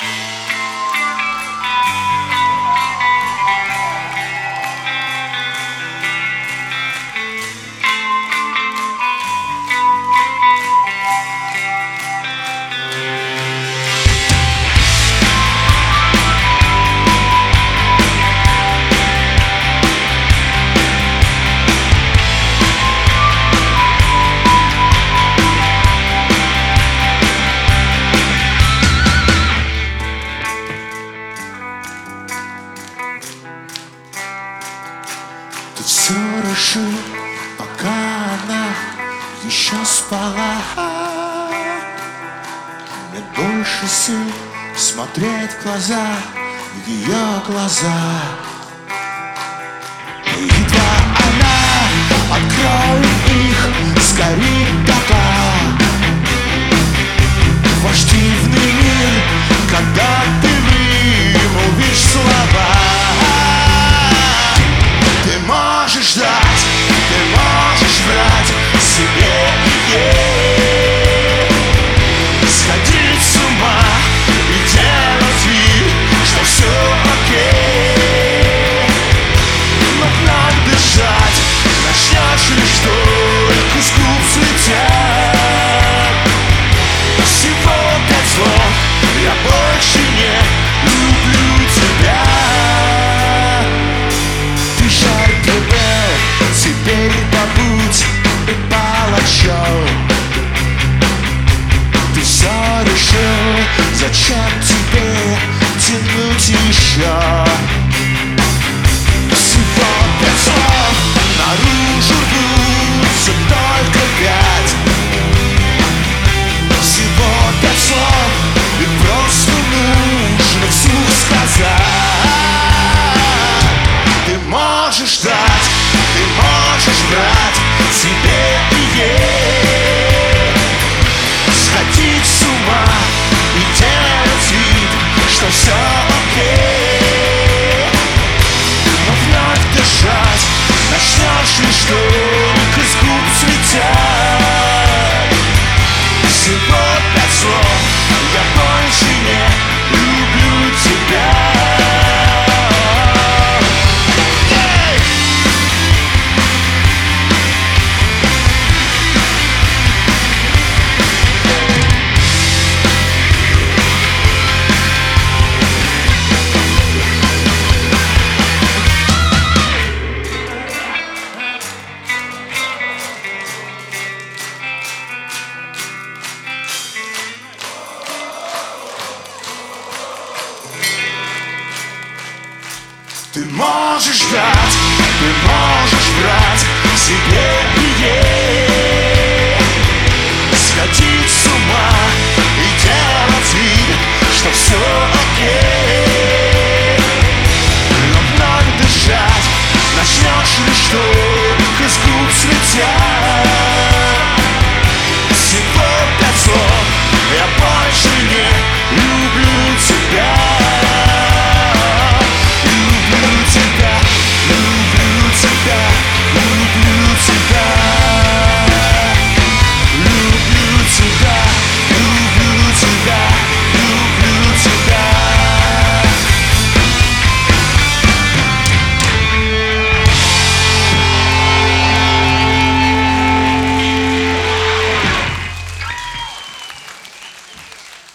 Ты все решил, пока она еще спала. Нет больше сил смотреть в глаза, в ее глаза. И едва она откроет их, сгорит дотла. Ваш дивный мир, когда ты вымолвишь слова. Ты можешь ждать, ты можешь брать себе и ей, сходить с ума и делать вид, что все окей. Но вновь дышать начнешь лишь только с губ слетят. Всего 5 слов, я больше не люблю тебя. Теперь побудь и палачом. Ты все решил, зачем тебе тянуть еще? Всего 5 слов, наружу рвутся только 5. Всего 5 слов, и просто нужно вслух сказать. Ты можешь ждать, ты можешь брать себе и ей, сходить с ума и делать вид, что все окей. Но вновь дышать начнешь лишь только с губ слетят. Всего 5 слов, я больше не люблю тебя. Ты можешь ждать, ты можешь брать себе и ей, сходить с ума и делать вид, что все окей. Но вновь дышать начнешь лишь только с губ слетят.